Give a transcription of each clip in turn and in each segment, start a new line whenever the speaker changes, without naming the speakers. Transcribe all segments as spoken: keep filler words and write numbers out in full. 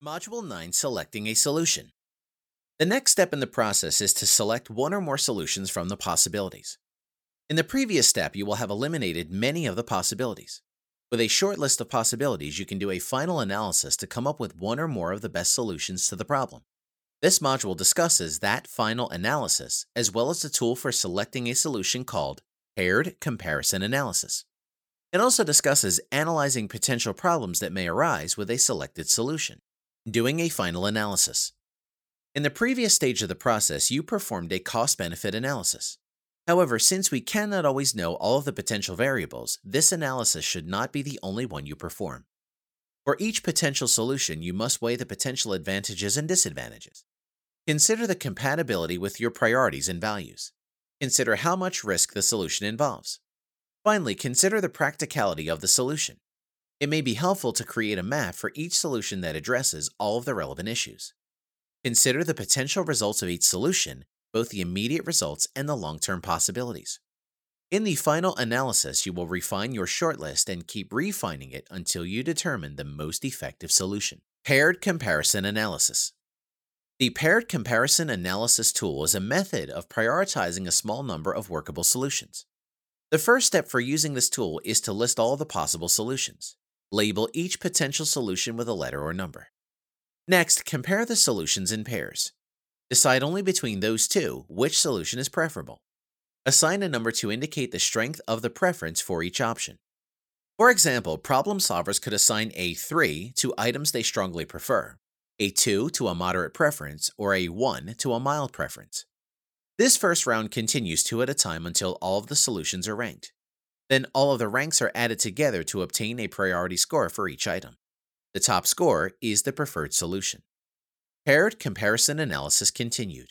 Module nine Selecting a Solution. The next step in the process is to select one or more solutions from the possibilities. In the previous step, you will have eliminated many of the possibilities. With a short list of possibilities, you can do a final analysis to come up with one or more of the best solutions to the problem. This module discusses that final analysis, as well as the tool for selecting a solution called Paired Comparison Analysis. It also discusses analyzing potential problems that may arise with a selected solution, doing a final analysis. In the previous stage of the process, you performed a cost-benefit analysis. However, since we cannot always know all of the potential variables, this analysis should not be the only one you perform. For each potential solution, you must weigh the potential advantages and disadvantages. Consider the compatibility with your priorities and values. Consider how much risk the solution involves. Finally, consider the practicality of the solution. It may be helpful to create a map for each solution that addresses all of the relevant issues. Consider the potential results of each solution, both the immediate results and the long-term possibilities. In the final analysis, you will refine your shortlist and keep refining it until you determine the most effective solution. Paired Comparison Analysis. The Paired Comparison Analysis tool is a method of prioritizing a small number of workable solutions. The first step for using this tool is to list all the possible solutions. Label each potential solution with a letter or number. Next, compare the solutions in pairs. Decide only between those two which solution is preferable. Assign a number to indicate the strength of the preference for each option. For example, problem solvers could assign a three to items they strongly prefer, a two to a moderate preference, or a one to a mild preference. This first round continues two at a time until all of the solutions are ranked. Then all of the ranks are added together to obtain a priority score for each item. The top score is the preferred solution. Paired Comparison Analysis continued.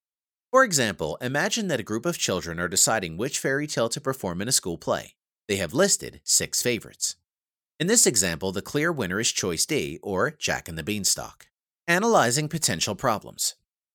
For example, imagine that a group of children are deciding which fairy tale to perform in a school play. They have listed six favorites. In this example, the clear winner is Choice D, or Jack and the Beanstalk. Analyzing potential problems.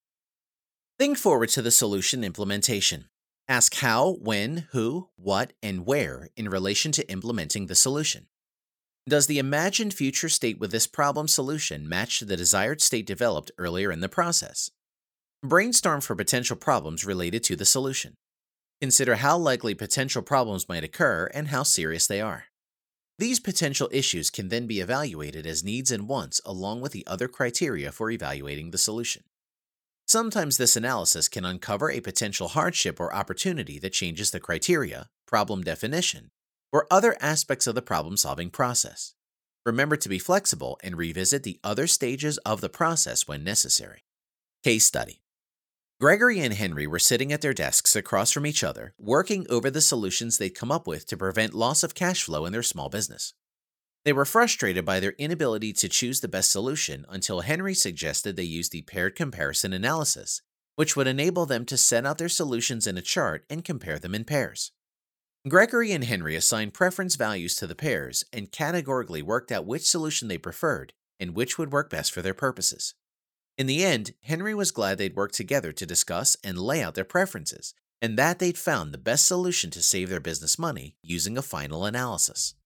Think forward to the solution implementation. Ask how, when, who, what, and where in relation to implementing the solution. Does the imagined future state with this problem solution match the desired state developed earlier in the process? Brainstorm for potential problems related to the solution. Consider how likely potential problems might occur and how serious they are. These potential issues can then be evaluated as needs and wants along with the other criteria for evaluating the solution. Sometimes this analysis can uncover a potential hardship or opportunity that changes the criteria, problem definition, or other aspects of the problem-solving process. Remember to be flexible and revisit the other stages of the process when necessary. Case study. Gregory and Henry were sitting at their desks across from each other, working over the solutions they'd come up with to prevent loss of cash flow in their small business. They were frustrated by their inability to choose the best solution until Henry suggested they use the paired comparison analysis, which would enable them to set out their solutions in a chart and compare them in pairs. Gregory and Henry assigned preference values to the pairs and categorically worked out which solution they preferred and which would work best for their purposes. In the end, Henry was glad they'd worked together to discuss and lay out their preferences, and that they'd found the best solution to save their business money using a final analysis.